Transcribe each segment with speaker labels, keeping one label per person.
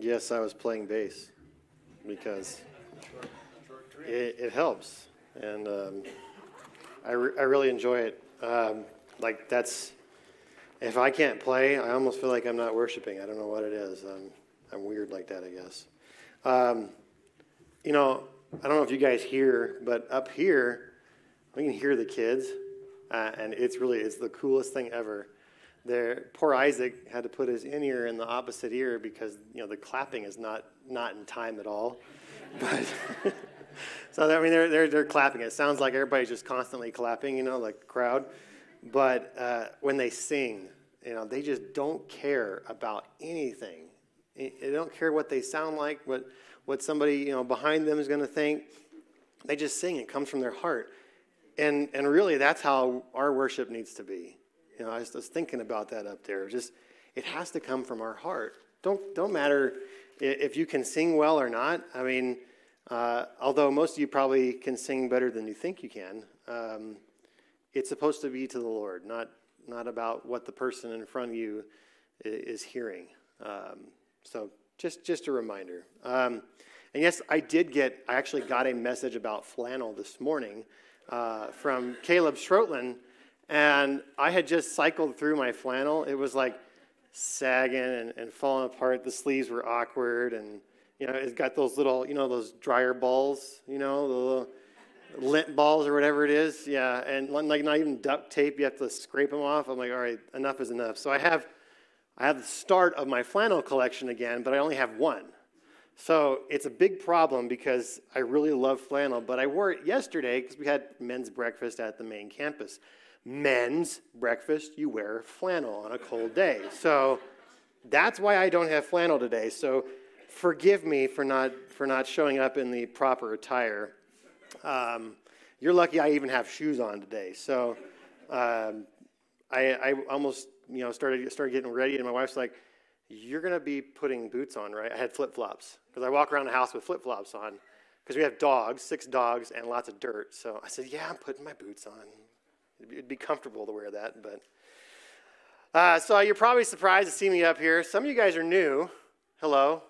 Speaker 1: yes, I was playing bass because it helps, and I really enjoy it. If I can't play, I almost feel like I'm not worshiping. I don't know what it is. I'm weird like that, I guess. I don't know if you guys hear, but up here, we can hear the kids, and it's the coolest thing ever. Poor Isaac had to put his in-ear in the opposite ear because, the clapping is not in time at all. But so, I mean, they're clapping. It sounds like everybody's just constantly clapping, like the crowd. But when they sing, they just don't care about anything. They don't care what they sound like, what somebody, behind them is going to think. They just sing. It comes from their heart. And really, that's how our worship needs to be. I was thinking about that up there. It has to come from our heart. Don't matter if you can sing well or not. I mean, although most of you probably can sing better than you think you can, it's supposed to be to the Lord, not about what the person in front of you is hearing. So just a reminder. And yes, I actually got a message about flannel this morning from Caleb Schroetland. And I had just cycled through my flannel. It was like sagging and falling apart. The sleeves were awkward. And, it's got those little, those dryer balls, the little lint balls or whatever it is. Yeah, and like not even duct tape. You have to scrape them off. I'm like, all right, enough is enough. So I have the start of my flannel collection again, but I only have one. So it's a big problem because I really love flannel, but I wore it yesterday because we had men's breakfast at the main campus. Men's breakfast, you wear flannel on a cold day. So that's why I don't have flannel today. So forgive me for not showing up in the proper attire. You're lucky I even have shoes on today. So I almost started getting ready, and my wife's like, "You're gonna be putting boots on, right?" I had flip-flops because I walk around the house with flip-flops on because we have 6 dogs, and lots of dirt. So I said, "Yeah, I'm putting my boots on. It'd be comfortable to wear that." But so you're probably surprised to see me up here. Some of you guys are new. Hello.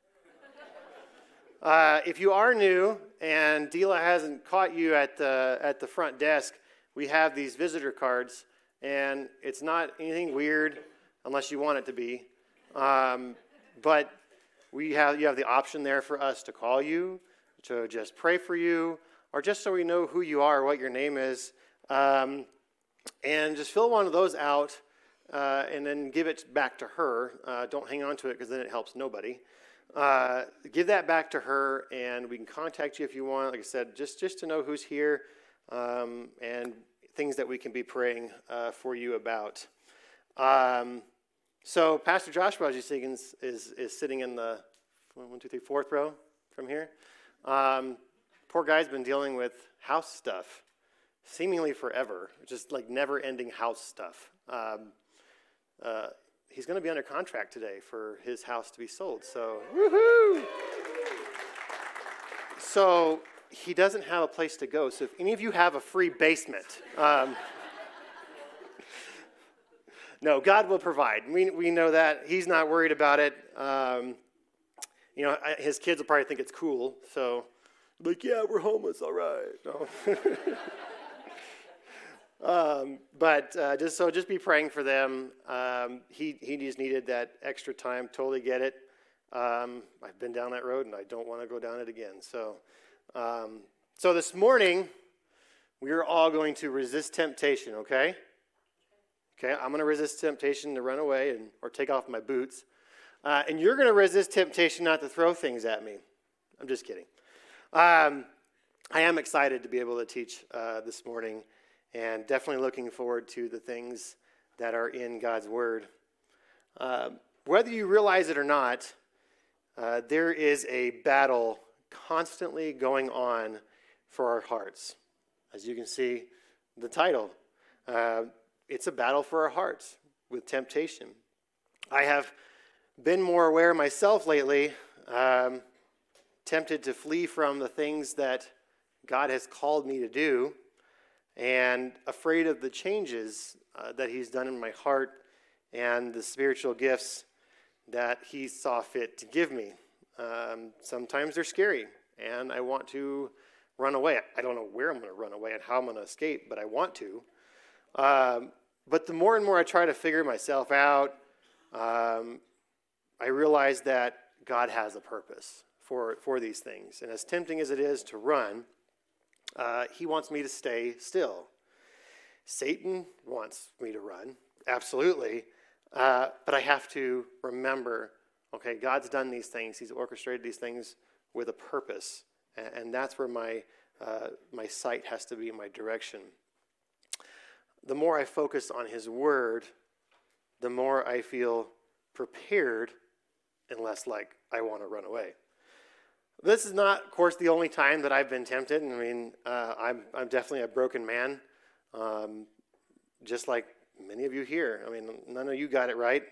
Speaker 1: If you are new and Dila hasn't caught you at the front desk, we have these visitor cards, and it's not anything weird unless you want it to be. But you have the option there for us to call you, to just pray for you, or just so we know who you are, what your name is. And just fill one of those out and then give it back to her. Don't hang on to it because then it helps nobody. Give that back to her, and we can contact you if you want. Like I said, just to know who's here and things that we can be praying for you about. So Pastor Joshua, as you see, is sitting in the 4th row from here. Poor guy's been dealing with house stuff seemingly forever, just like never-ending house stuff. He's going to be under contract today for his house to be sold, so woohoo! So he doesn't have a place to go, so if any of you have a free basement, no, God will provide. We know that. He's not worried about it. His kids will probably think it's cool, so like, yeah, we're homeless, all right. No. But just be praying for them. He just needed that extra time. Totally get it. I've been down that road, and I don't want to go down it again. So this morning, we are all going to resist temptation. Okay. I'm going to resist temptation to run away or take off my boots, and you're going to resist temptation not to throw things at me. I'm just kidding. I am excited to be able to teach this morning. And definitely looking forward to the things that are in God's Word. Whether you realize it or not, there is a battle constantly going on for our hearts. As you can see, the title, it's a battle for our hearts with temptation. I have been more aware myself lately, tempted to flee from the things that God has called me to do, and afraid of the changes that he's done in my heart and the spiritual gifts that he saw fit to give me. Sometimes they're scary, and I want to run away. I don't know where I'm going to run away and how I'm going to escape, but I want to. But the more and more I try to figure myself out, I realize that God has a purpose for these things. And as tempting as it is to run, he wants me to stay still. Satan wants me to run, absolutely. But I have to remember, okay, God's done these things. He's orchestrated these things with a purpose. And that's where my sight has to be, my direction. The more I focus on his word, the more I feel prepared and less like I want to run away. This is not, of course, the only time that I've been tempted. I mean, I'm definitely a broken man, just like many of you here. I mean, none of you got it right,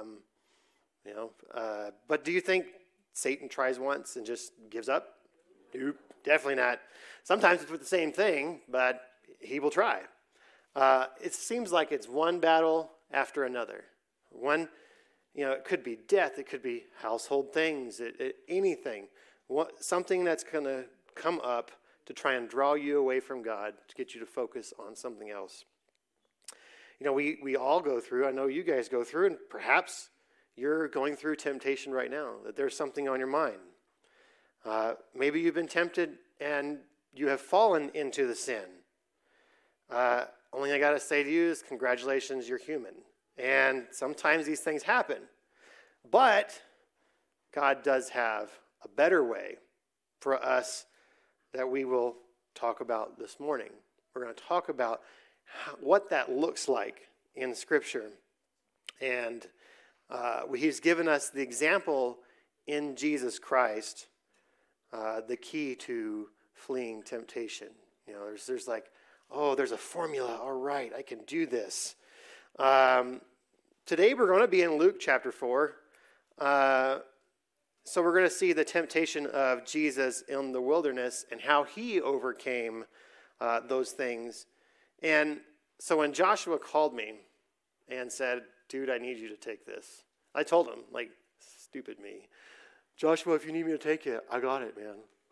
Speaker 1: But do you think Satan tries once and just gives up? Nope, definitely not. Sometimes it's with the same thing, but he will try. It seems like it's one battle after another. It could be death, it could be household things, anything. Something that's going to come up to try and draw you away from God, to get you to focus on something else. We all go through, I know you guys go through, and perhaps you're going through temptation right now, that there's something on your mind. Maybe you've been tempted and you have fallen into the sin. Only I got to say to you is congratulations, you're human. And sometimes these things happen. But God does have a better way for us that we will talk about this morning. We're going to talk about what that looks like in Scripture. And he's given us the example in Jesus Christ, the key to fleeing temptation. There's like, there's a formula. All right, I can do this. Today we're going to be in Luke chapter 4. So we're going to see the temptation of Jesus in the wilderness and how he overcame those things. And so when Joshua called me and said, dude, I need you to take this. I told him, like, stupid me. Joshua, if you need me to take it, I got it, man.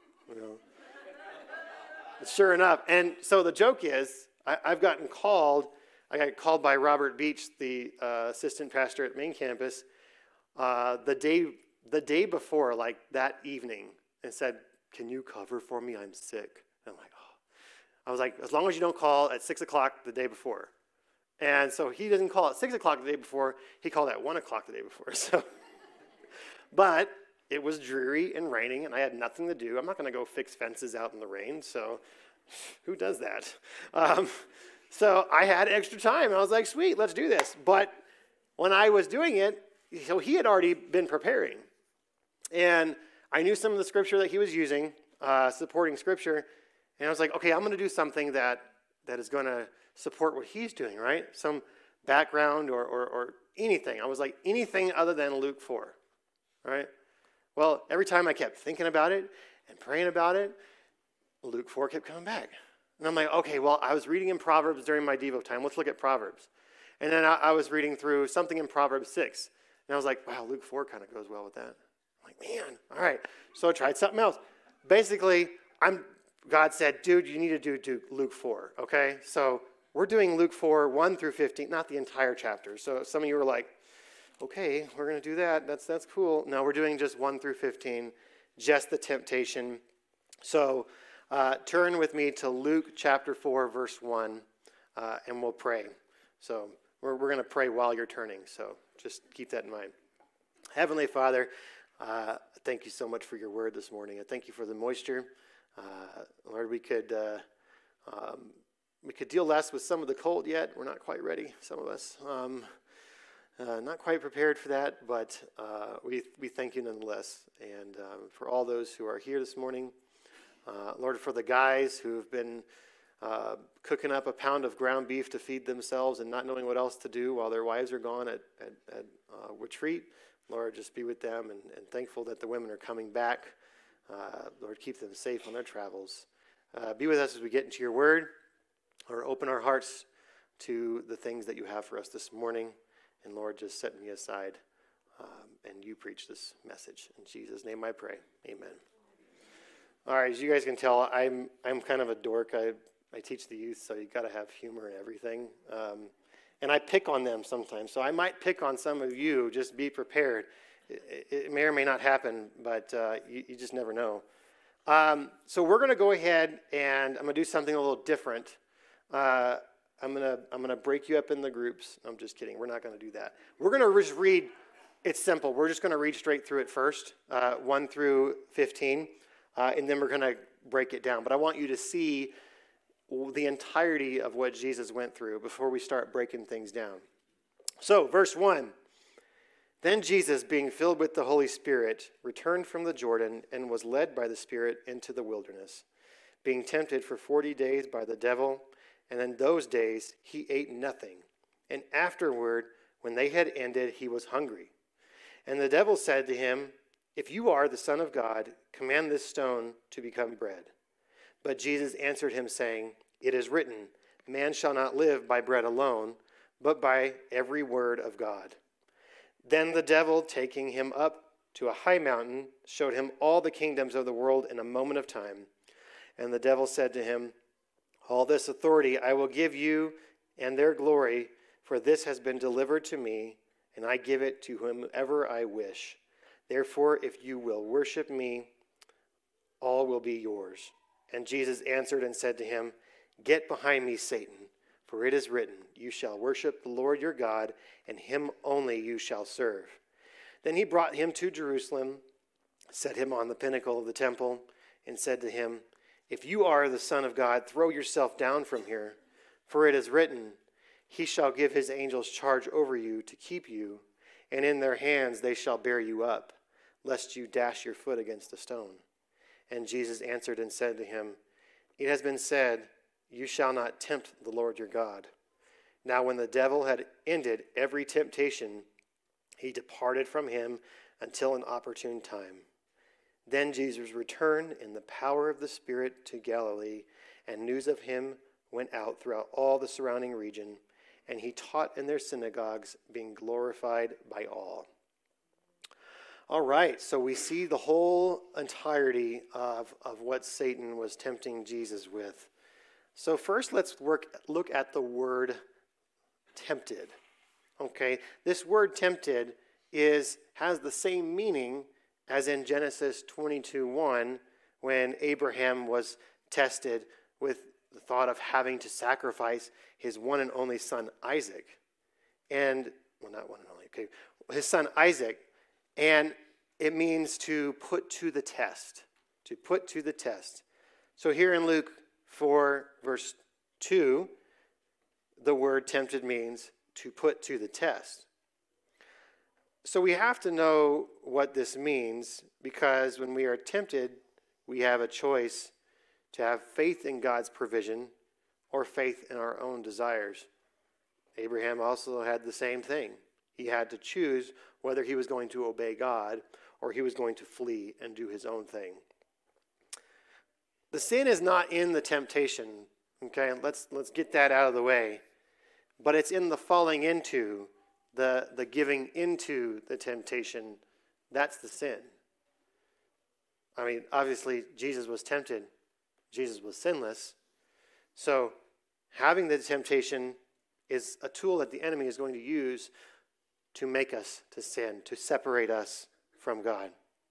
Speaker 1: Sure enough. And so the joke is, I got called by Robert Beach, the assistant pastor at main campus, the day before, like that evening, and said, can you cover for me? I'm sick. And I'm like, I was like, as long as you don't call at 6 o'clock the day before. And so he didn't call at 6 o'clock the day before. He called at 1 o'clock the day before. But it was dreary and raining, and I had nothing to do. I'm not going to go fix fences out in the rain, so who does that? So I had extra time. I was like, sweet, let's do this. But when I was doing it, so he had already been preparing. And I knew some of the scripture that he was using, supporting scripture. And I was like, okay, I'm going to do something that is going to support what he's doing, right? Some background or anything. I was like, anything other than Luke 4, right? Well, every time I kept thinking about it and praying about it, Luke 4 kept coming back. And I'm like, okay, well, I was reading in Proverbs during my Devo time. Let's look at Proverbs. And then I was reading through something in Proverbs 6. And I was like, wow, Luke 4 kind of goes well with that. I'm like, man, all right. So I tried something else. Basically, God said, dude, you need to do Luke 4, okay? So we're doing Luke 4, 1 through 15, not the entire chapter. So some of you were like, okay, we're going to do that. That's cool. No, we're doing just 1 through 15, just the temptation. So turn with me to Luke chapter 4, verse 1, and we'll pray. So we're going to pray while you're turning, so just keep that in mind. Heavenly Father, thank you so much for your word this morning. I thank you for the moisture. Lord, we could deal less with some of the cold yet. We're not quite ready, some of us. Not quite prepared for that, but we thank you nonetheless. And for all those who are here this morning, Lord, for the guys who have been cooking up a pound of ground beef to feed themselves and not knowing what else to do while their wives are gone at retreat, Lord, just be with them and thankful that the women are coming back. Lord, keep them safe on their travels. Be with us as we get into your word, or open our hearts to the things that you have for us this morning. And Lord, just set me aside and you preach this message. In Jesus' name I pray. Amen. All right, as you guys can tell, I'm kind of a dork. I teach the youth, so you got to have humor in everything. And I pick on them sometimes. So I might pick on some of you. Just be prepared. It may or may not happen, but you just never know. So we're going to go ahead and I'm going to do something a little different. I'm gonna break you up in the groups. I'm just kidding. We're not going to do that. We're going to just read. It's simple. We're just going to read straight through it first, 1 through 15, and then we're going to break it down. But I want you to see the entirety of what Jesus went through before we start breaking things down. So, verse 1. Then Jesus, being filled with the Holy Spirit, returned from the Jordan and was led by the Spirit into the wilderness, being tempted for 40 days by the devil. And in those days he ate nothing. And afterward, when they had ended, he was hungry. And the devil said to him, "If you are the Son of God, command this stone to become bread." But Jesus answered him, saying, "It is written, man shall not live by bread alone, but by every word of God." Then the devil, taking him up to a high mountain, showed him all the kingdoms of the world in a moment of time. And the devil said to him, "All this authority I will give you and their glory, for this has been delivered to me, and I give it to whomever I wish. Therefore, if you will worship me, all will be yours." And Jesus answered and said to him, "Get behind me, Satan, for it is written, you shall worship the Lord your God, and him only you shall serve." Then he brought him to Jerusalem, set him on the pinnacle of the temple, and said to him, "If you are the Son of God, throw yourself down from here, for it is written, he shall give his angels charge over you to keep you, and in their hands they shall bear you up, lest you dash your foot against a stone." And Jesus answered and said to him, "It has been said, you shall not tempt the Lord your God." Now when the devil had ended every temptation, he departed from him until an opportune time. Then Jesus returned in the power of the Spirit to Galilee, and news of him went out throughout all the surrounding region, and he taught in their synagogues, being glorified by all. All right, so we see the whole entirety of what Satan was tempting Jesus with. So first, let's look at the word tempted. Okay, this word tempted has the same meaning as in Genesis 22:1, when Abraham was tested with the thought of having to sacrifice his one and only son Isaac. And, well, not one and only, okay, his son Isaac. And it means to put to the test, to put to the test. So here in Luke 4, verse 2, the word tempted means to put to the test. So we have to know what this means, because when we are tempted, we have a choice to have faith in God's provision or faith in our own desires. Abraham also had the same thing. He had to choose whether he was going to obey God or he was going to flee and do his own thing. The sin is not in the temptation, okay? Let's get that out of the way. But it's in the falling into, the giving into the temptation. That's the sin. I mean, obviously, Jesus was tempted. Jesus was sinless. So having the temptation is a tool that the enemy is going to use to make us to sin, to separate us from God.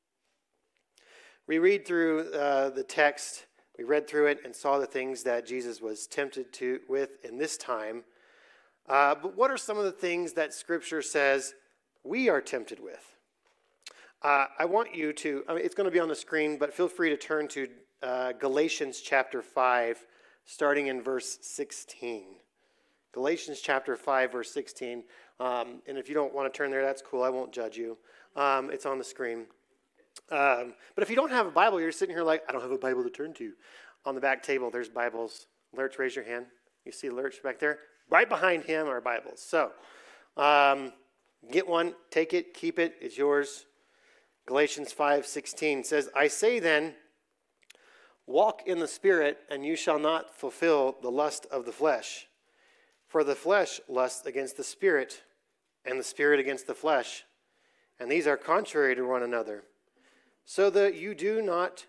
Speaker 1: We read through the text. We read through it and saw the things that Jesus was tempted with in this time. But what are some of the things that Scripture says we are tempted with? I want you to, it's going to be on the screen, but feel free to turn to Galatians chapter 5, starting in verse 16. Galatians chapter 5, verse 16. And if you don't want to turn there, that's cool. I won't judge you. It's on the screen. But if you don't have a Bible, you're sitting here like, I don't have a Bible to turn to. On the back table, there's Bibles. Lurch, raise your hand. You see Lurch back there? Right behind him are Bibles. So, get one, take it, keep it. It's yours. Galatians 5:16 says, "I say then, walk in the Spirit, and you shall not fulfill the lust of the flesh. For the flesh lusts against the Spirit, and the Spirit against the flesh. and these are contrary to one another, so that you do not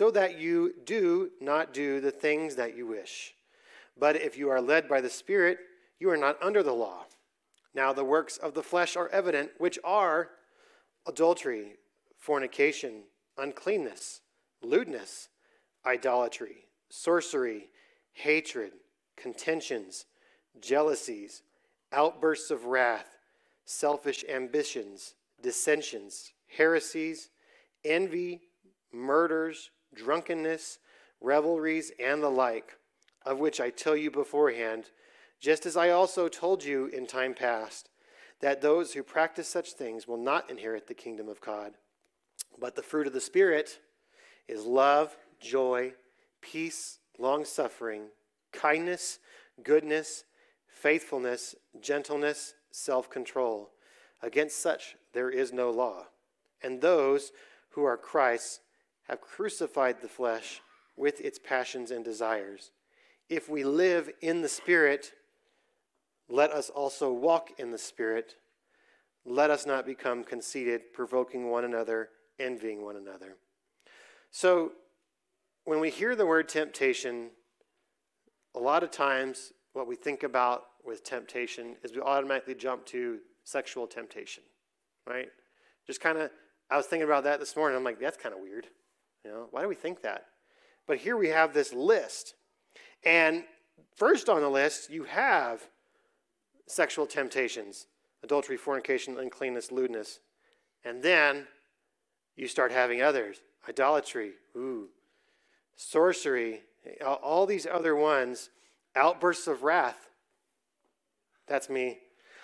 Speaker 1: do the things that you wish. But if you are led by the Spirit, you are not under the law. Now the works of the flesh are evident, which are adultery, fornication, uncleanness, lewdness, idolatry, sorcery, hatred, contentions, jealousies, outbursts of wrath, selfish ambitions, dissensions, heresies, envy, murders, drunkenness, revelries, and the like, of which I tell you beforehand, just as I also told you in time past, that those who practice such things will not inherit the kingdom of God. But the fruit of the Spirit is love, joy, peace, long-suffering, kindness, goodness, faithfulness, gentleness, self-control. Against such there is no law. And those who are Christ's have crucified the flesh with its passions and desires. If we live in the Spirit, let us also walk in the Spirit. Let us not become conceited, provoking one another, envying one another. So, when we hear the word temptation, a lot of times what we think about with temptation is we automatically jump to sexual temptation, right? I was thinking about that this morning. I'm like, that's kind of weird. Why do we think that? But here we have this list. And first on the list, you have sexual temptations, adultery, fornication, uncleanness, lewdness. And then you start having others, idolatry, sorcery, all these other ones, outbursts of wrath. That's me.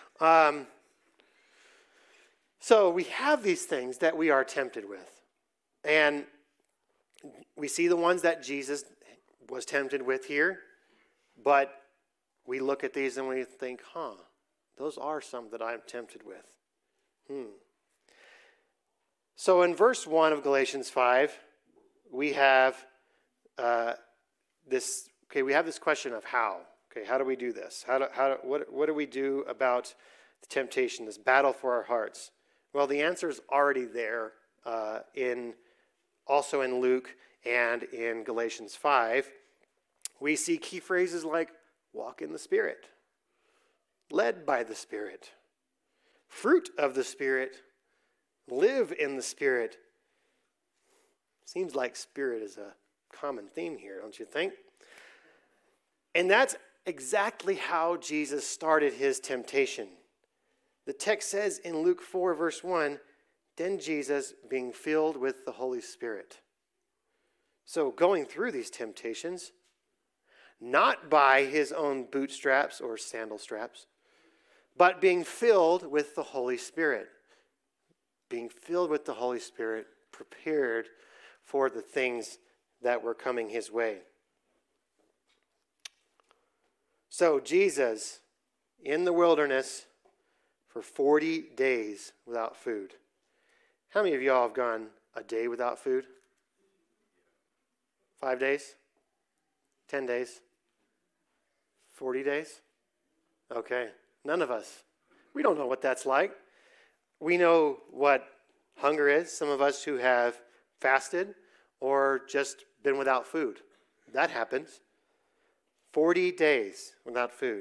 Speaker 1: So we have these things that we are tempted with. And we see the ones that Jesus was tempted with here, but we look at these and we think, those are some that I'm tempted with. So in verse 1 of Galatians 5, we have this question of how. Okay, how do we do this? What do we do about the temptation, this battle for our hearts? Well, the answer is already there also in Luke and in Galatians 5. We see key phrases like walk in the Spirit, led by the Spirit, fruit of the Spirit, live in the Spirit. Seems like Spirit is a common theme here, don't you think? And that's exactly how Jesus started his temptation. The text says in Luke 4, verse 1, then Jesus being filled with the Holy Spirit. So going through these temptations, not by his own bootstraps or sandal straps, but being filled with the Holy Spirit. Being filled with the Holy Spirit, prepared for the things that were coming his way. So Jesus, in the wilderness for 40 days without food. How many of y'all have gone a day without food? 5 days? 10 days? 40 days? Okay, none of us. We don't know what that's like. We know what hunger is. Some of us who have fasted or just been without food. That happens. 40 days without food.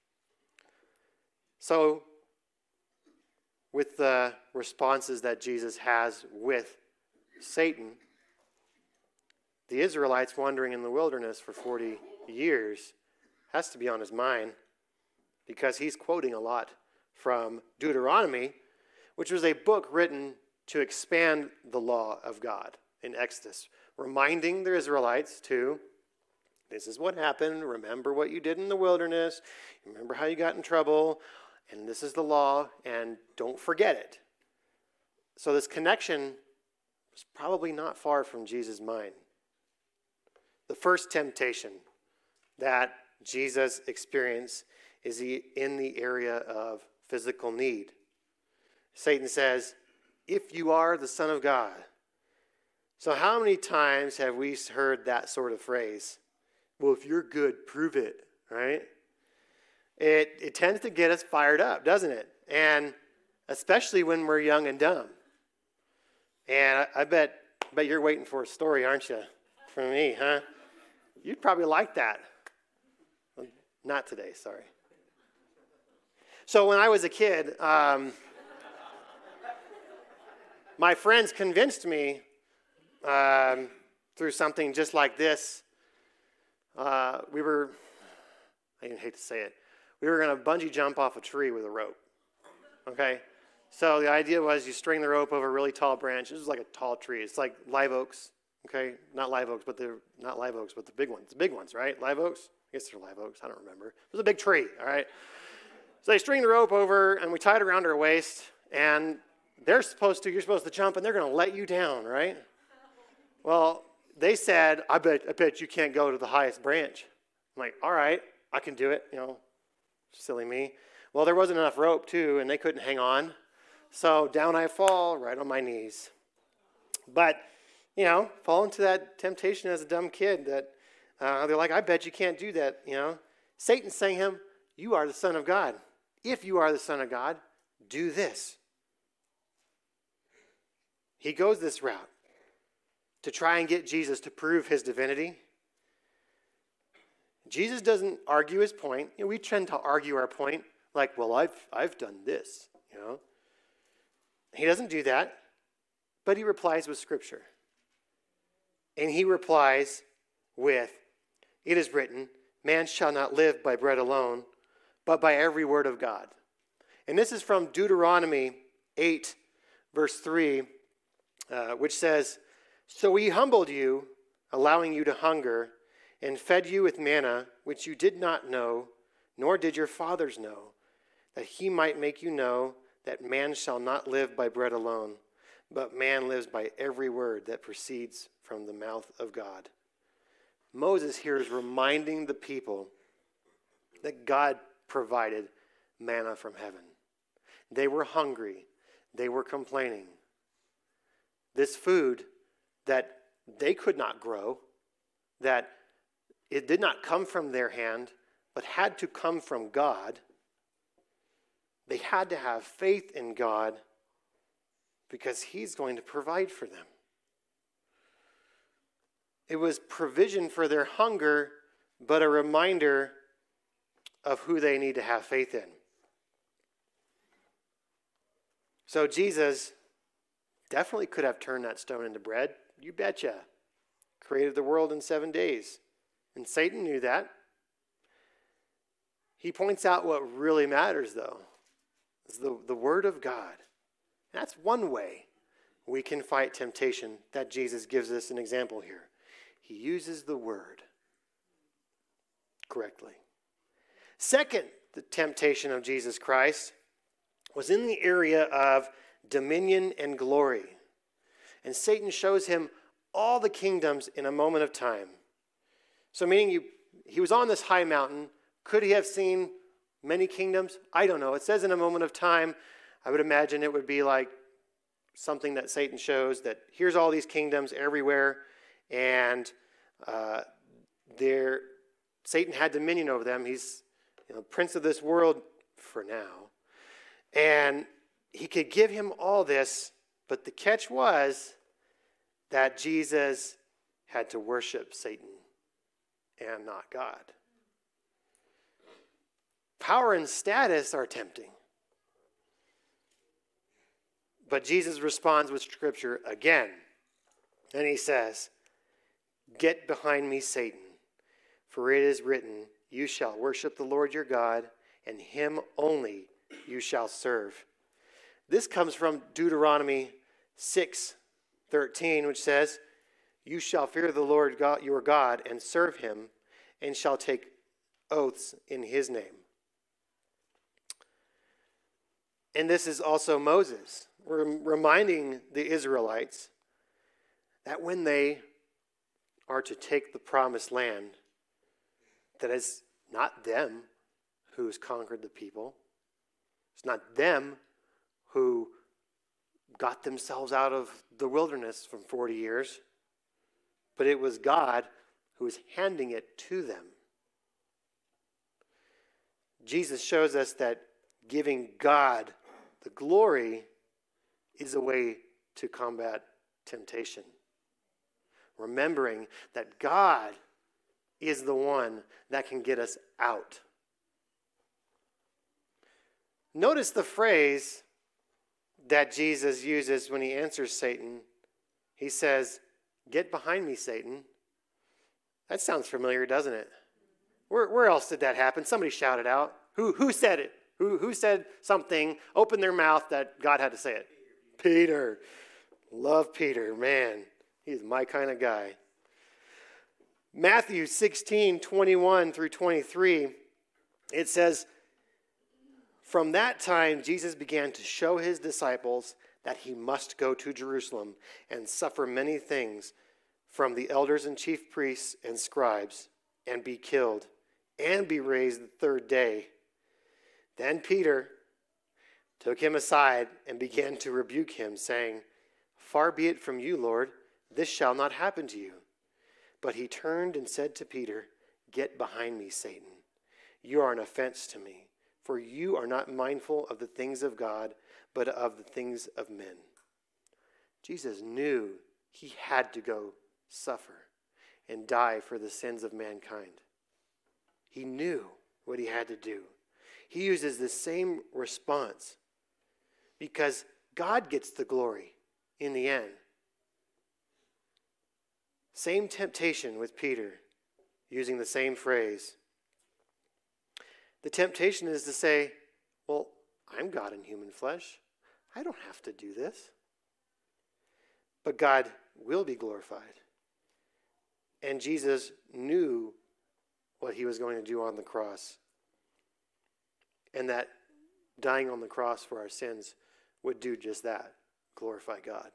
Speaker 1: So, with the responses that Jesus has with Satan, the Israelites wandering in the wilderness for 40 years has to be on his mind, because he's quoting a lot from Deuteronomy, which was a book written to expand the law of God in Exodus, reminding the Israelites to, this is what happened, remember what you did in the wilderness, remember how you got in trouble, and this is the law, and don't forget it. So this connection was probably not far from Jesus' mind. The first temptation that Jesus experienced is in the area of physical need. Satan says, if you are the Son of God. So how many times have we heard that sort of phrase? Well, if you're good, prove it, right? It tends to get us fired up, doesn't it? And especially when we're young and dumb. And I bet you're waiting for a story, aren't you, from me, huh? You'd probably like that. Well, not today, sorry. So when I was a kid, my friends convinced me through something just like this. I even hate to say it, we were going to bungee jump off a tree with a rope, okay? So the idea was you string the rope over a really tall branch. This is like a tall tree. It's like live oaks, okay? Not live oaks, but the big ones. The big ones, right? Live oaks? I guess they're live oaks. I don't remember. It was a big tree, all right? So they string the rope over, and we tied it around her waist, and you're supposed to jump, and they're going to let you down, right? Well, they said, I bet you can't go to the highest branch. I'm like, all right, I can do it, silly me. Well, there wasn't enough rope, too, and they couldn't hang on. So down I fall, right on my knees. But, fall into that temptation as a dumb kid that they're like, I bet you can't do that, Satan's saying to him, you are the Son of God. If you are the Son of God, do this. He goes this route to try and get Jesus to prove his divinity. Jesus doesn't argue his point. We tend to argue our point like, well, I've done this, He doesn't do that, but he replies with Scripture. And he replies with, it is written, man shall not live by bread alone, but by every word of God. And this is from Deuteronomy 8, verse 3, which says, so he humbled you, allowing you to hunger, and fed you with manna, which you did not know, nor did your fathers know, that he might make you know that man shall not live by bread alone, but man lives by every word that proceeds from the mouth of God. Moses here is reminding the people that God provided manna from heaven. They were hungry. They were complaining. This food that they could not grow, that it did not come from their hand, but had to come from God. They had to have faith in God because he's going to provide for them. It was provision for their hunger, but a reminder of who they need to have faith in. So Jesus definitely could have turned that stone into bread. You betcha. Created the world in 7 days. And Satan knew that. He points out what really matters, though, is the Word of God. And that's one way we can fight temptation that Jesus gives us an example here. He uses the Word correctly. Second, the temptation of Jesus Christ was in the area of dominion and glory. And Satan shows him all the kingdoms in a moment of time. So meaning he was on this high mountain. Could he have seen many kingdoms? I don't know. It says in a moment of time. I would imagine it would be like something that Satan shows, that here's all these kingdoms everywhere, and Satan had dominion over them. He's prince of this world for now. And he could give him all this, but the catch was that Jesus had to worship Satan and not God. Power and status are tempting. But Jesus responds with Scripture again. And he says, get behind me, Satan, for it is written, you shall worship the Lord your God, and him only you shall serve. This comes from Deuteronomy 6:13, which says, you shall fear the Lord God, your God and serve him, and shall take oaths in his name. And this is also Moses. We're reminding the Israelites that when they are to take the promised land, that it's not them who's conquered the people. It's not them who got themselves out of the wilderness from 40 years, but it was God who was handing it to them. Jesus shows us that giving God The glory is a way to combat temptation. Remembering that God is the one that can get us out. Notice the phrase that Jesus uses when he answers Satan. He says, "Get behind me, Satan." That sounds familiar, doesn't it? Where else did that happen? Somebody shouted out. Who said it? Who said something, opened their mouth that God had to say it? Peter. Love Peter, man. He's my kind of guy. Matthew 16:21 through 23, it says, "From that time Jesus began to show his disciples that he must go to Jerusalem and suffer many things from the elders and chief priests and scribes, and be killed, and be raised the third day." Then Peter took him aside and began to rebuke him, saying, "Far be it from you, Lord, this shall not happen to you." But he turned and said to Peter, "Get behind me, Satan. You are an offense to me, for you are not mindful of the things of God, but of the things of men." Jesus knew he had to go suffer and die for the sins of mankind. He knew what he had to do. He uses the same response because God gets the glory in the end. Same temptation with Peter, using the same phrase. The temptation is to say, "Well, I'm God in human flesh. I don't have to do this." But God will be glorified. And Jesus knew what he was going to do on the cross. And that dying on the cross for our sins would do just that, glorify God.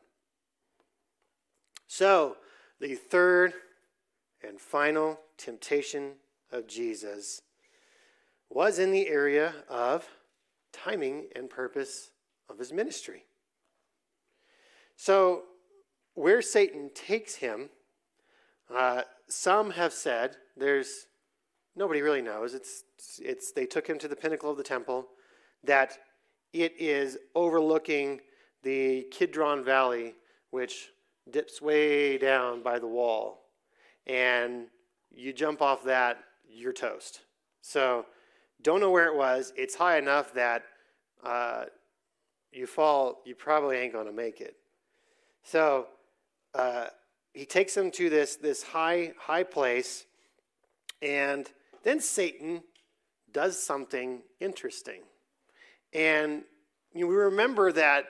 Speaker 1: So, the third and final temptation of Jesus was in the area of timing and purpose of his ministry. So, where Satan takes him, some have said, nobody really knows, they took him to the pinnacle of the temple, that it is overlooking the Kidron Valley, which dips way down by the wall. And you jump off that, you're toast. So, don't know where it was. It's high enough that you fall, you probably ain't going to make it. So, he takes him to this high place, and then Satan does something interesting. And we remember that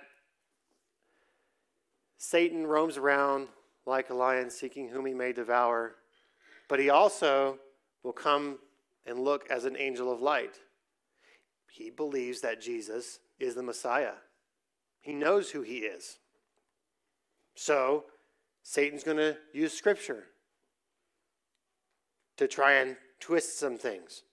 Speaker 1: Satan roams around like a lion seeking whom he may devour, but he also will come and look as an angel of light. He believes that Jesus is the Messiah. He knows who he is. So, Satan's going to use Scripture to try and twist some things.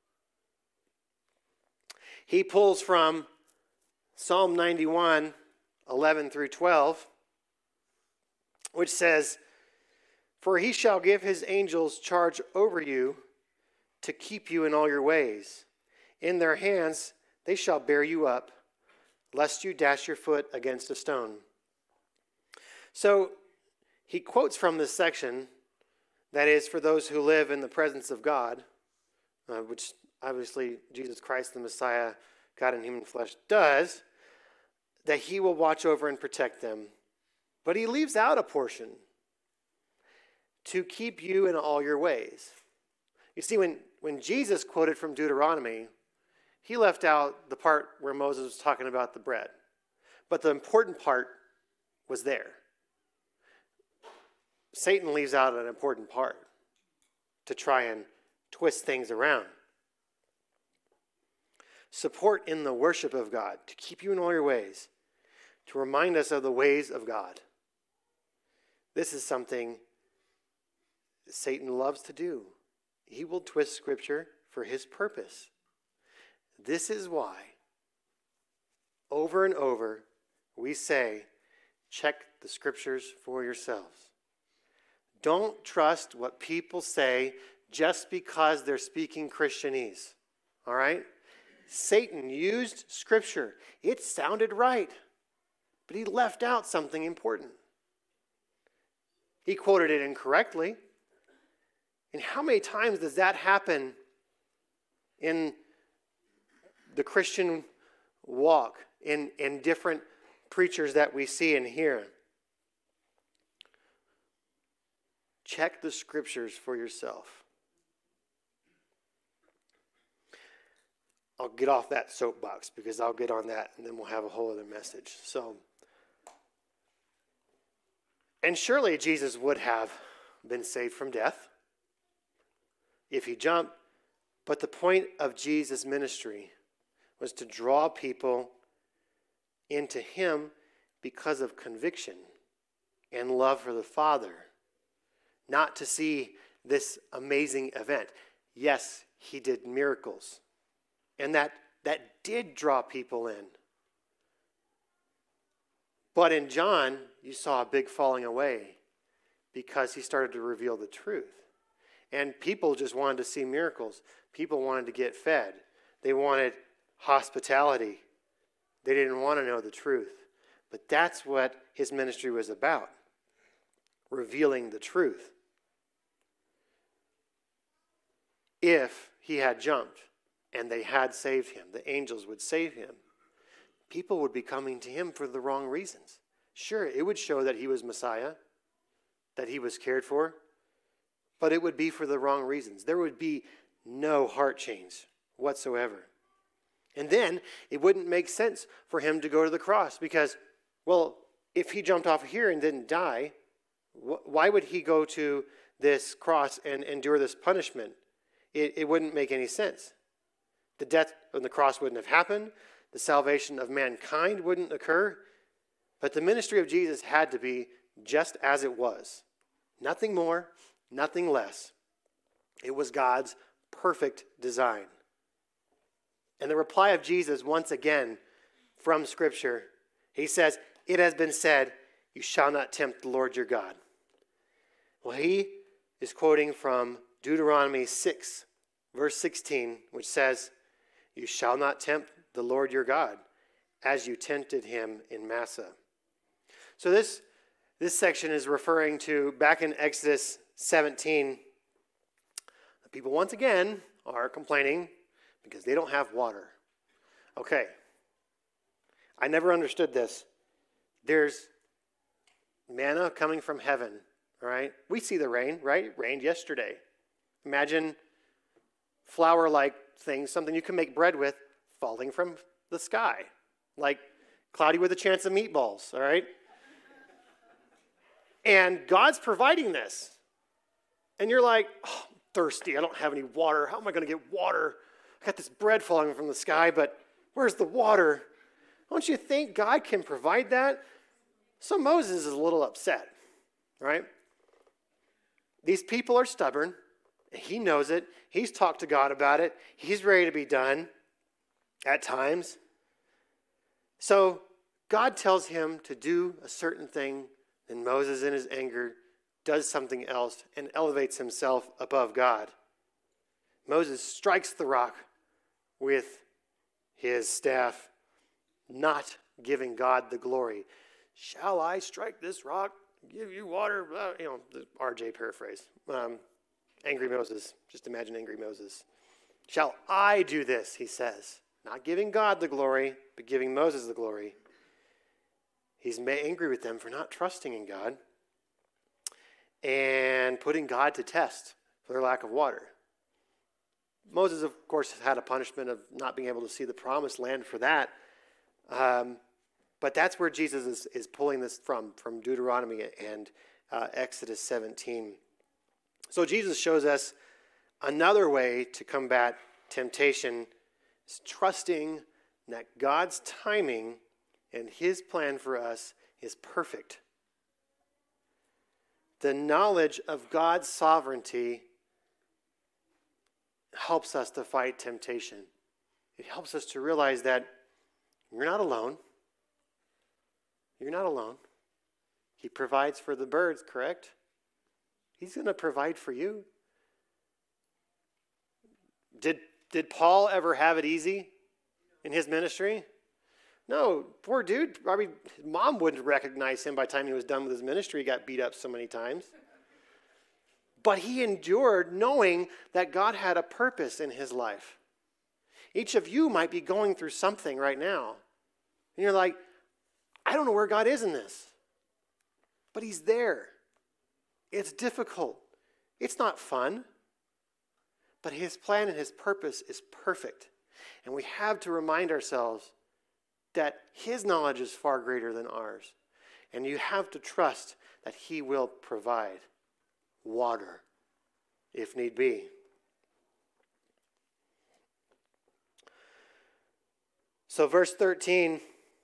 Speaker 1: He pulls from Psalm 91, 11 through 12, which says, "For he shall give his angels charge over you to keep you in all your ways. In their hands they shall bear you up, lest you dash your foot against a stone." So he quotes from this section, that is, for those who live in the presence of God, which obviously Jesus Christ, the Messiah, God in human flesh, does, that he will watch over and protect them. But he leaves out a portion, to keep you in all your ways. You see, when Jesus quoted from Deuteronomy, he left out the part where Moses was talking about the bread. But the important part was there. Satan leaves out an important part to try and twist things around. Support in the worship of God, to keep you in all your ways, to remind us of the ways of God. This is something Satan loves to do. He will twist Scripture for his purpose. This is why, over and over, we say, check the Scriptures for yourselves. Don't trust what people say just because they're speaking Christianese. All right? Satan used Scripture. It sounded right, but he left out something important. He quoted it incorrectly. And how many times does that happen in the Christian walk, in different preachers that we see and hear? Check the Scriptures for yourself. I'll get off that soapbox because I'll get on that and then we'll have a whole other message. And surely Jesus would have been saved from death if he jumped. But the point of Jesus' ministry was to draw people into him because of conviction and love for the Father, not to see this amazing event. Yes, he did miracles, and that did draw people in. But in John, you saw a big falling away because he started to reveal the truth. And people just wanted to see miracles. People wanted to get fed. They wanted hospitality. They didn't want to know the truth. But that's what his ministry was about, revealing the truth. If he had jumped and they had saved him, the angels would save him, people would be coming to him for the wrong reasons. Sure, it would show that he was Messiah, that he was cared for, but it would be for the wrong reasons. There would be no heart change whatsoever. And then it wouldn't make sense for him to go to the cross because, well, if he jumped off here and didn't die, why would he go to this cross and endure this punishment? It wouldn't make any sense. The death on the cross wouldn't have happened. The salvation of mankind wouldn't occur. But the ministry of Jesus had to be just as it was. Nothing more, nothing less. It was God's perfect design. And the reply of Jesus, once again, from Scripture, he says, "It has been said, you shall not tempt the Lord your God." Well, he is quoting from Deuteronomy 6, verse 16, which says, "You shall not tempt the Lord your God, as you tempted him in Massah." So this section is referring to, back in Exodus 17, the people once again are complaining because they don't have water. Okay, I never understood this. There's manna coming from heaven, all right? We see the rain, right? It rained yesterday. Imagine flour-like things, something you can make bread with, falling from the sky, like cloudy with a chance of meatballs, all right? And God's providing this. And you're like, oh, I'm thirsty. I don't have any water. How am I going to get water? I got this bread falling from the sky, but where's the water? Don't you think God can provide that? So Moses is a little upset, right? These people are stubborn. He knows it. He's talked to God about it. He's ready to be done at times. So God tells him to do a certain thing, and Moses, in his anger, does something else and elevates himself above God. Moses strikes the rock with his staff, not giving God the glory. "Shall I strike this rock, give you water?" The RJ paraphrase. Angry Moses. Just imagine angry Moses. "Shall I do this?" he says. Not giving God the glory, but giving Moses the glory. He's angry with them for not trusting in God and putting God to test for their lack of water. Moses, of course, had a punishment of not being able to see the promised land for that. But that's where Jesus is pulling this from Deuteronomy and Exodus 17. So Jesus shows us another way to combat temptation is trusting that God's timing and his plan for us is perfect. The knowledge of God's sovereignty helps us to fight temptation. It helps us to realize that you're not alone. You're not alone. He provides for the birds, correct? He's going to provide for you. Did Paul ever have it easy? in his ministry? No, poor dude. Probably his mom wouldn't recognize him by the time he was done with his ministry. He got beat up so many times. But he endured knowing that God had a purpose in his life. Each of you might be going through something right now. And you're like, I don't know where God is in this. But he's there. It's difficult. It's not fun. But his plan and his purpose is perfect. And we have to remind ourselves that his knowledge is far greater than ours. And you have to trust that he will provide water if need be. So verse 13,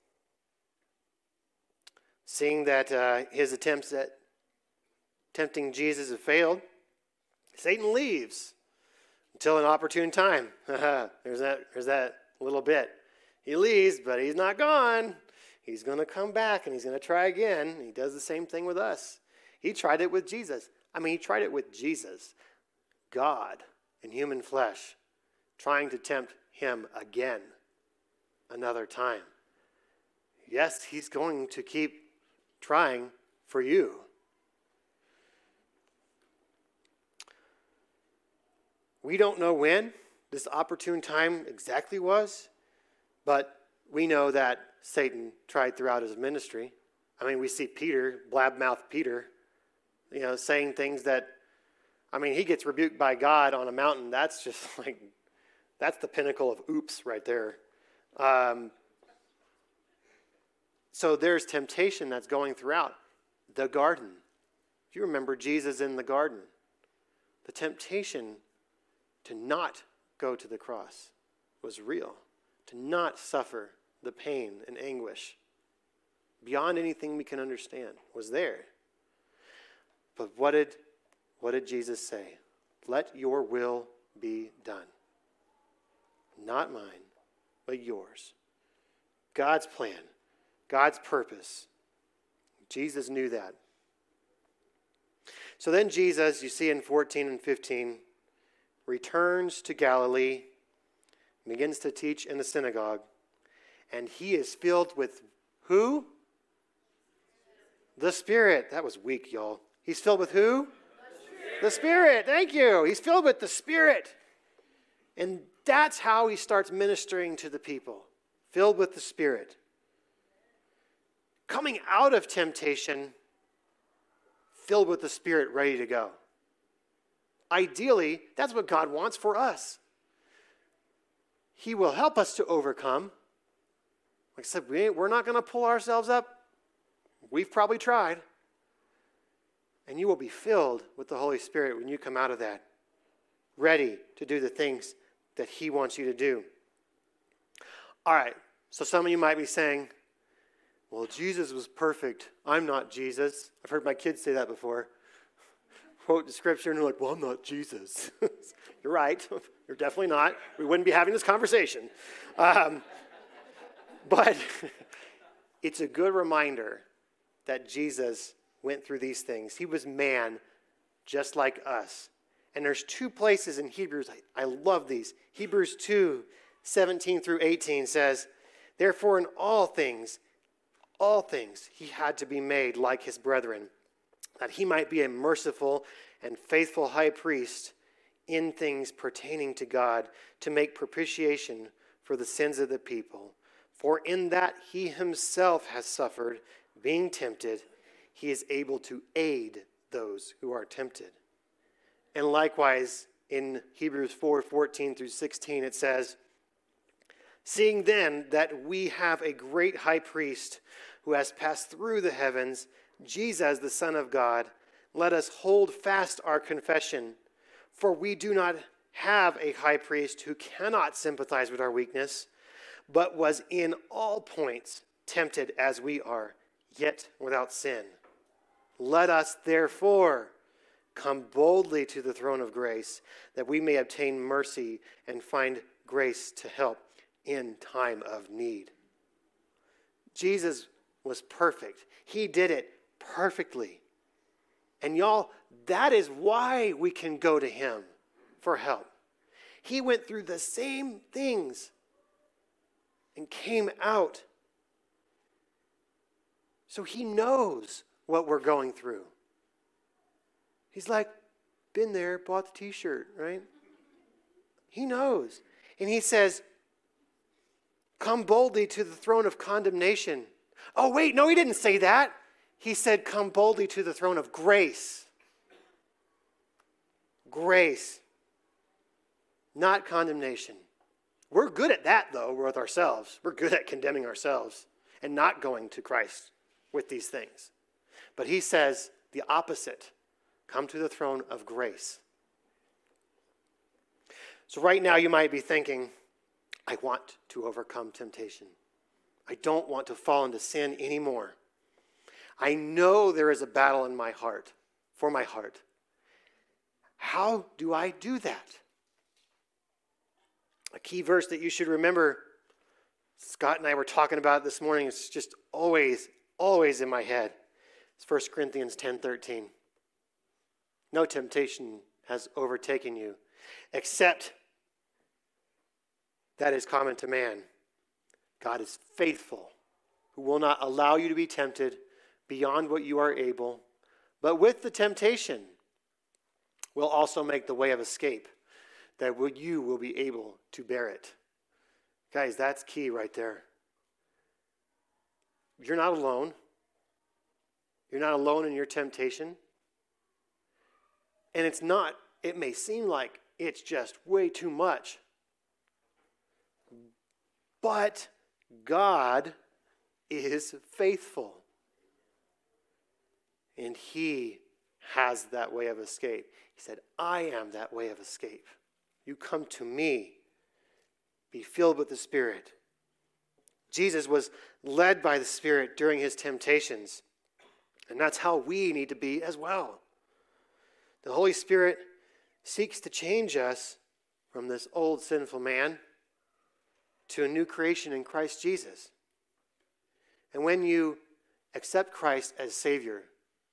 Speaker 1: seeing that his attempts at tempting Jesus have failed, Satan leaves until an opportune time. There's that little bit. He leaves, but he's not gone. He's going to come back, and he's going to try again. He does the same thing with us. He tried it with Jesus. He tried it with Jesus, God in human flesh, trying to tempt him again, another time. Yes, he's going to keep trying for you. We don't know when this opportune time exactly was, but we know that Satan tried throughout his ministry. We see Peter, blab-mouthed Peter, saying things that, he gets rebuked by God on a mountain. That's just that's the pinnacle of oops right there. So there's temptation that's going throughout the garden. If you remember Jesus in the garden, the temptation to not go to the cross was real, to not suffer the pain and anguish beyond anything we can understand was there. But what did Jesus say? Let your will be done. Not mine, but yours. God's plan, God's purpose. Jesus knew that. So then Jesus, you see in 14 and 15, returns to Galilee, begins to teach in the synagogue, and he is filled with who? The Spirit. That was weak, y'all. He's filled with who? The Spirit. Thank you. He's filled with the Spirit. And that's how he starts ministering to the people. Filled with the Spirit. Coming out of temptation, filled with the Spirit, ready to go. Ideally, that's what God wants for us. He will help us to overcome. Like I said, we're not going to pull ourselves up. We've probably tried. And you will be filled with the Holy Spirit when you come out of that, ready to do the things that he wants you to do. All right, so some of you might be saying, well, Jesus was perfect. I'm not Jesus. I've heard my kids say that before. Quote the scripture, and they're like, well, I'm not Jesus. You're right. You're definitely not. We wouldn't be having this conversation. But it's a good reminder that Jesus went through these things. He was man just like us. And there's two places in Hebrews, I love these. Hebrews 2, 17 through 18 says, therefore in all things, he had to be made like his brethren, that he might be a merciful and faithful high priest in things pertaining to God, to make propitiation for the sins of the people. For in that he himself has suffered, being tempted, he is able to aid those who are tempted. And likewise, in Hebrews 4, 14 through 16, it says, seeing then that we have a great high priest who has passed through the heavens, Jesus, the Son of God, let us hold fast our confession. For we do not have a high priest who cannot sympathize with our weakness, but was in all points tempted as we are, yet without sin. Let us therefore come boldly to the throne of grace, that we may obtain mercy and find grace to help in time of need. Jesus was perfect. He did it perfectly. And y'all, that is why we can go to him for help. He went through the same things and came out. So he knows what we're going through. He's like, been there, bought the t-shirt, right? He knows. And he says, come boldly to the throne of condemnation. Oh, wait, no, he didn't say that. He said, come boldly to the throne of grace. Grace, not condemnation. We're good at that, though, with ourselves. We're good at condemning ourselves and not going to Christ with these things. But he says the opposite. Come to the throne of grace. So right now you might be thinking, I want to overcome temptation. I don't want to fall into sin anymore. I know there is a battle in my heart, for my heart. How do I do that? A key verse that you should remember, Scott and I were talking about this morning, it's just always in my head. It's 1 Corinthians 10:13. No temptation has overtaken you, except that is common to man. God is faithful, who will not allow you to be tempted beyond what you are able, but with the temptation will also make the way of escape, that you will be able to bear it. Guys, that's key right there. You're not alone. You're not alone in your temptation. And it may seem like it's just way too much. But God is faithful. And he has that way of escape. He said, I am that way of escape. You come to me. Be filled with the Spirit. Jesus was led by the Spirit during his temptations. And that's how we need to be as well. The Holy Spirit seeks to change us from this old sinful man to a new creation in Christ Jesus. And when you accept Christ as Savior,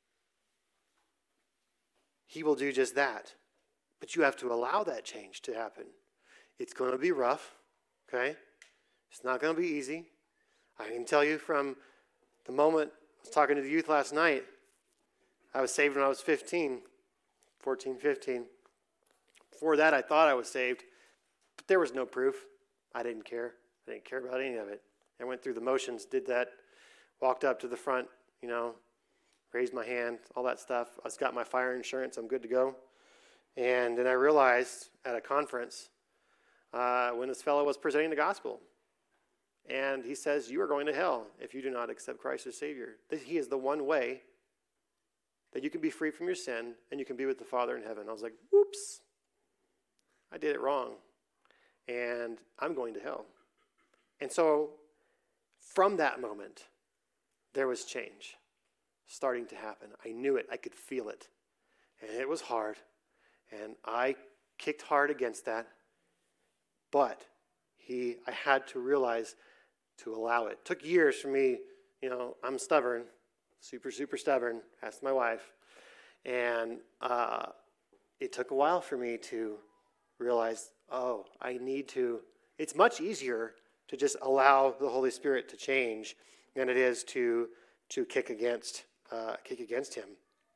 Speaker 1: he will do just that. But you have to allow that change to happen. It's going to be rough, okay? It's not going to be easy. I can tell you from the moment I was talking to the youth last night, I was saved when I was 14, 15. Before that, I thought I was saved, but there was no proof. I didn't care. I didn't care about any of it. I went through the motions, did that, walked up to the front, raised my hand, all that stuff. I got my fire insurance. I'm good to go. And then I realized at a conference when this fellow was presenting the gospel, and he says, you are going to hell if you do not accept Christ as Savior. He is the one way that you can be free from your sin and you can be with the Father in heaven. I was like, whoops, I did it wrong. And I'm going to hell. And so from that moment, there was change starting to happen. I knew it. I could feel it. And it was hard. And I kicked hard against that. But I had to realize to allow it. It took years for me. I'm stubborn, super, super stubborn. Asked my wife. And it took a while for me to realize, it's much easier to just allow the Holy Spirit to change than it is to kick against him.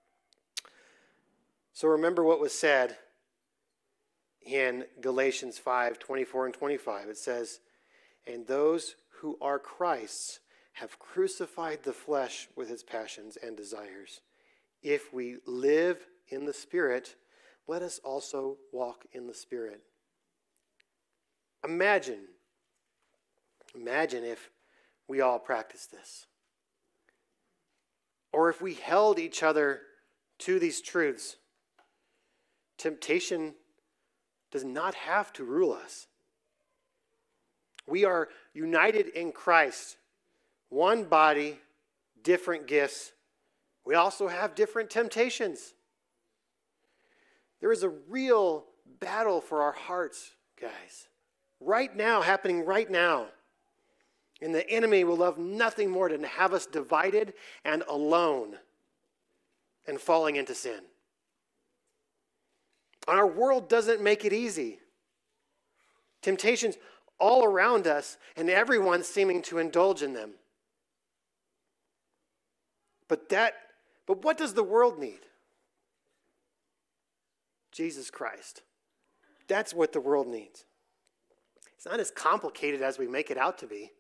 Speaker 1: So remember what was said in Galatians 5:24 and 25. It says, and those who are Christ's have crucified the flesh with its passions and desires. If we live in the Spirit, let us also walk in the Spirit. Imagine if we all practiced this. Or if we held each other to these truths. Temptation does not have to rule us. We are united in Christ. One body, different gifts. We also have different temptations. There is a real battle for our hearts, guys. Right now, happening right now. And the enemy will love nothing more than to have us divided and alone and falling into sin. And our world doesn't make it easy. Temptations all around us, and everyone seeming to indulge in them. But what does the world need? Jesus Christ. That's what the world needs. It's not as complicated as we make it out to be.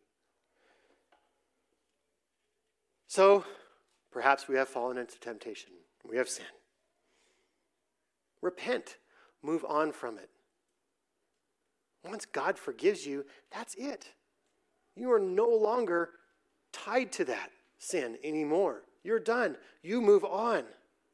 Speaker 1: So, perhaps we have fallen into temptation. We have sinned. Repent. Move on from it. Once God forgives you, that's it. You are no longer tied to that sin anymore. You're done. You move on.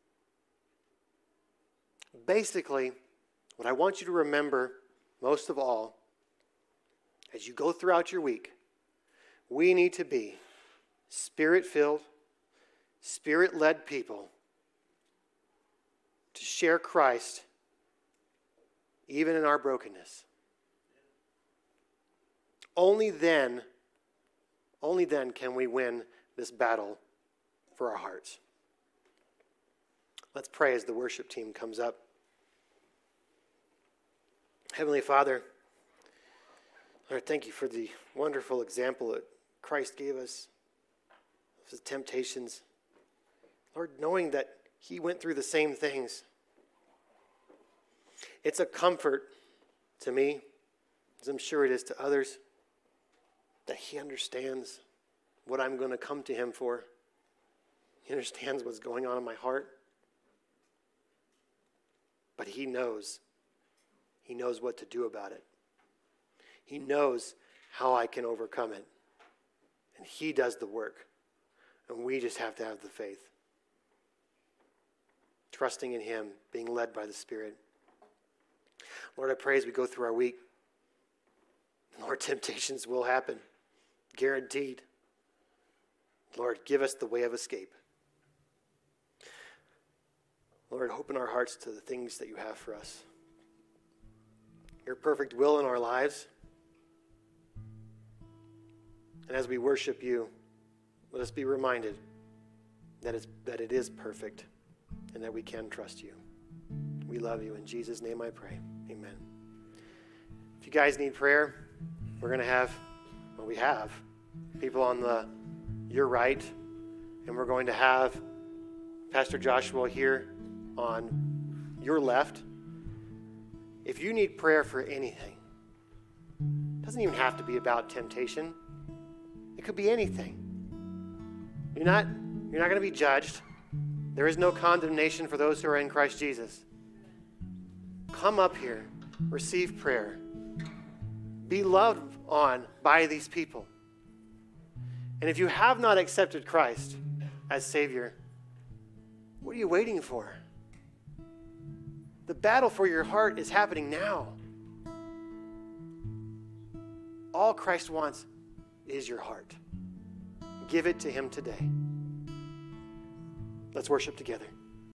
Speaker 1: Basically, what I want you to remember most of all, as you go throughout your week, we need to be Spirit-filled, Spirit-led people to share Christ even in our brokenness. Only then can we win this battle for our hearts. Let's pray as the worship team comes up. Heavenly Father, Lord, thank you for the wonderful example that Christ gave us of his temptations. Lord, knowing that he went through the same things. It's a comfort to me, as I'm sure it is to others, that he understands what I'm going to come to him for. He understands what's going on in my heart. But he knows. He knows what to do about it. He knows how I can overcome it. And he does the work. And we just have to have the faith. Trusting in him, being led by the Spirit. Lord, I pray as we go through our week, Lord, temptations will happen. Guaranteed. Lord, give us the way of escape. Lord, open our hearts to the things that you have for us. Your perfect will in our lives. And as we worship you, let us be reminded that it is perfect and that we can trust you. We love you. In Jesus' name I pray. Amen. If you guys need prayer, we're going to have, we have people on your right, and we're going to have Pastor Joshua here on your left. If you need prayer for anything, it doesn't even have to be about temptation. It could be anything. You're not going to be judged. There is no condemnation for those who are in Christ Jesus. Come up here, receive prayer. Be loved on by these people. And if you have not accepted Christ as Savior, what are you waiting for? The battle for your heart is happening now. All Christ wants is your heart. Give it to him today. Let's worship together.